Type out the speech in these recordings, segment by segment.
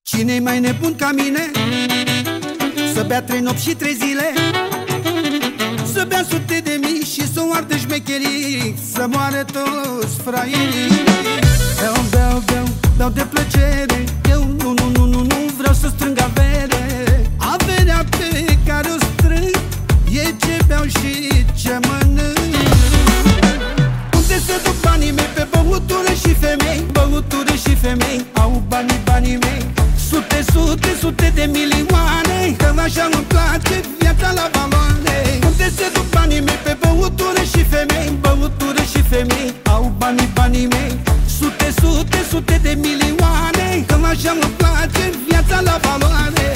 Cine-i mai nebun ca mine? Să bea 3 nopți și 3 zile, să bea sute de mii și să o ardă șmecherii, să moară toți fraierii. Beau, beau, beau, beau de plăcere, eu nu vreau să strâng avere. Averea pe care o strâng e ce beau și ce mănânc. Unde se duc banii mei? Pe băutură și femei, băutură și femei. Au banii mei, sute de milioane, că așa îmi place viața la valoare. Unde se duc banii mei? Pe băutură și femei, băutură și femei. Au banii mei, sute de milioane, că așa îmi place viața la valoare.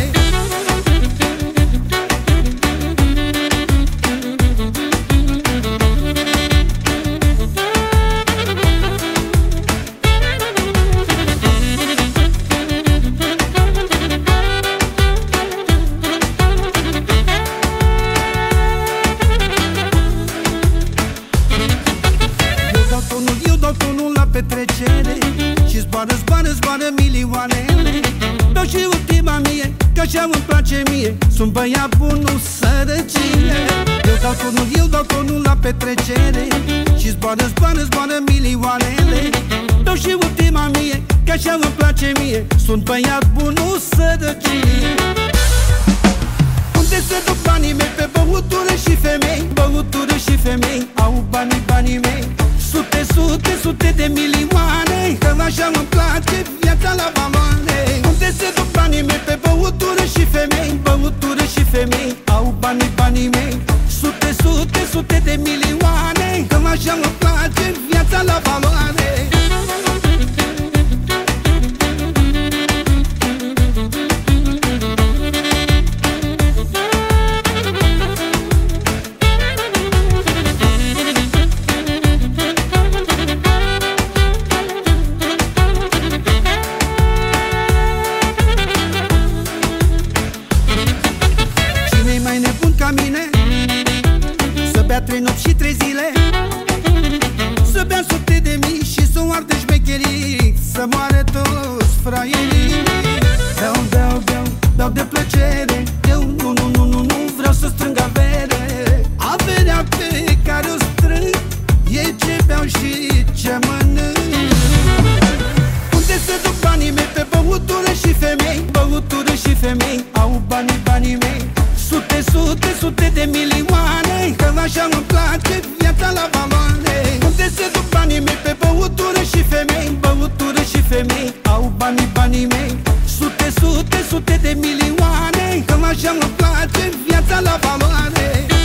Petrecere și zboară milioanele. Beau și ultima mie, că așa îmi place mie. Sunt băiat bun, nu sărăcie. Eu dau tonul la petrecere și zboară milioanele. Beau și ultima mie, că așa îmi place mie. Sunt băiat bun, nu sărăcie. Unde se duc banii mei? Pe băutură și femei, băutură și femei. Au banii mei, sute de milioane, că așa îmi place viața la valoare. Unde se duc banii mei? Pe băutură și femei, băutură și femei. Au banii mei, sute de milioane, că așa îmi place viața la valoare. Să bea 3 nopți și 3 zile, să bea sute de mii și să o ardă șmecherii, să moară toți fraierii. Beau, beau, beau, beau de plăcere, eu nu vreau să strâng avere. Averea pe care o strâng e ce beau și ce mănânc. Unde se duc banii mei? Pe băutură și femei, băutură și femei. Au banii mei, sute de milioane, că așa îmi place viața la valoare. Unde se duc banii mei? Pe băutură și femei, băutură și femei. Au banii mei, sute de milioane, că așa îmi place viața la valoare.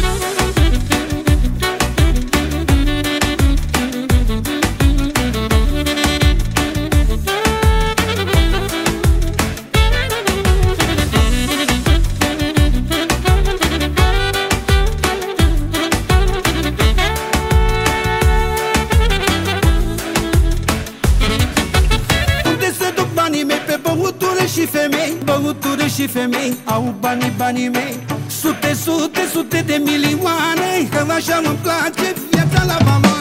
Pe băutură și femei, băutură și femei. Au banii mei, sute de milioane, că așa îmi place viața la valoare.